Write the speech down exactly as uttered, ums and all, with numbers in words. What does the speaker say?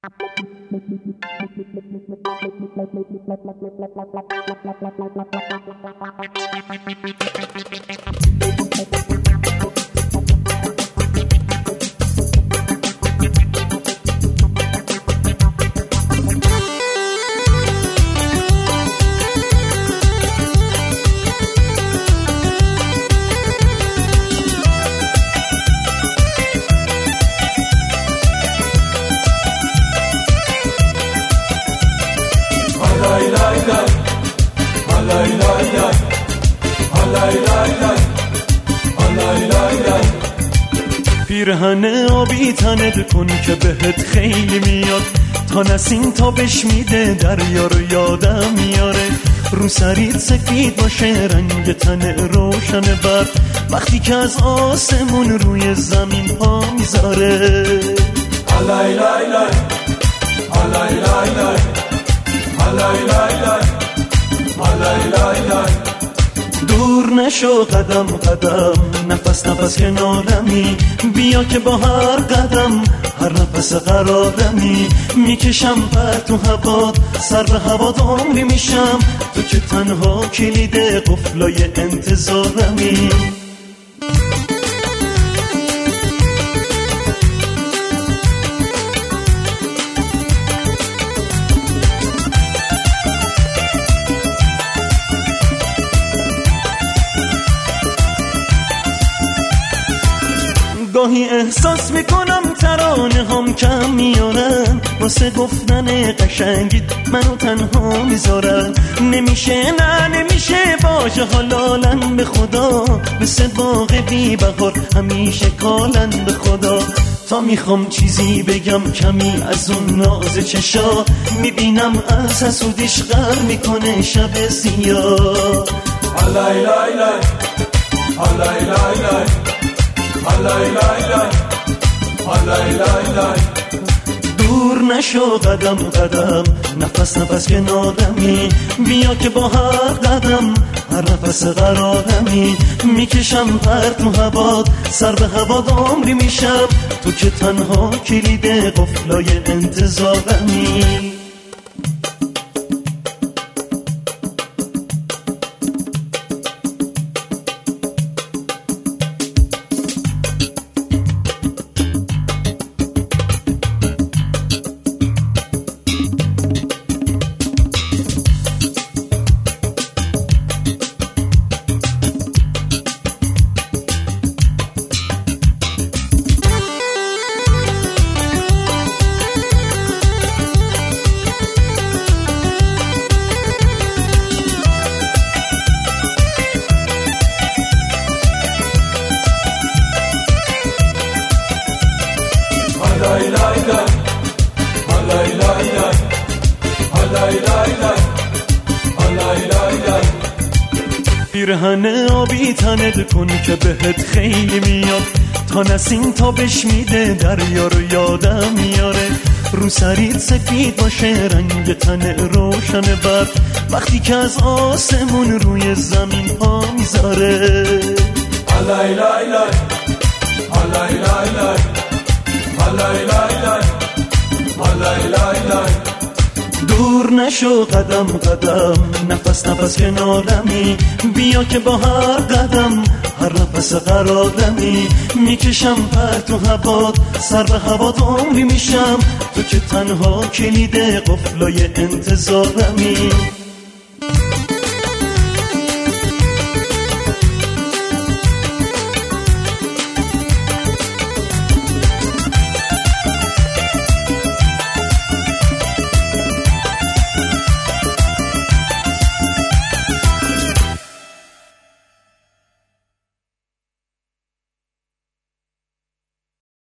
پیرهن آبی تنت کن که بهت خیلی میاد، تا نسیم تابش میده دریا رو یادم میاره. رو سریت سفید باشه رنگ تن روشن برد، وقتی که از آسمون روی زمین پا میذاره. آلای لای لای آلای لای لای آلای لای لای آلای لای لای. دور نشو قدم قدم، نفس نفس کنارمی، بیا که با هر قدم هر نفس قرارمی. میکشم پر تو هوات، سر به هوات عمری میشم، تو که تنها کلید قفلای انتظارمی. گاهی احساس میکنم ترانه هم کم میارن، واسه گفتن قشنگیت منو تنها میذارن. نمیشه نه نمیشه باشه حلالن به خدا، مثل باغ بی بهار همیشه کالن به خدا. تا میخوام چیزی بگم کمی از اون ناز چشا، میبینم از حسودیش غر میکنه شب سیاه. آلای لای لای آلای لای لای آلای لای لای آلای لای لای. دور نشو قدم قدم، نفس نفس کنارمی، بیا که با هر قدم هر نفس قرارمی. میکشم پر تو هوات، سر به هوات عمری میشم، تو که تنها کلید قفلای انتظارمی. آلای لای لای آلای لای لای آلای لای لای آلای لای لای. پیرهن آبی تنت کن که بهت خیلی میاد، تا نسیم تابش میده دریا رو یادم میاره. رو سریت سفید باشه رنگ تن روشن برد، وقتی که از آسمون روی زمین پا میذاره. آلای لای لای آلای لای لای آلای لای لای آلای لای لای. دور نشو قدم قدم، نفس نفس کنارمی، بیا که با هر قدم هر نفس قرارمی. میکشم پر تو هوات، سر به هوات عمری میشم، تو که تنها کلید قفلای انتظارمی.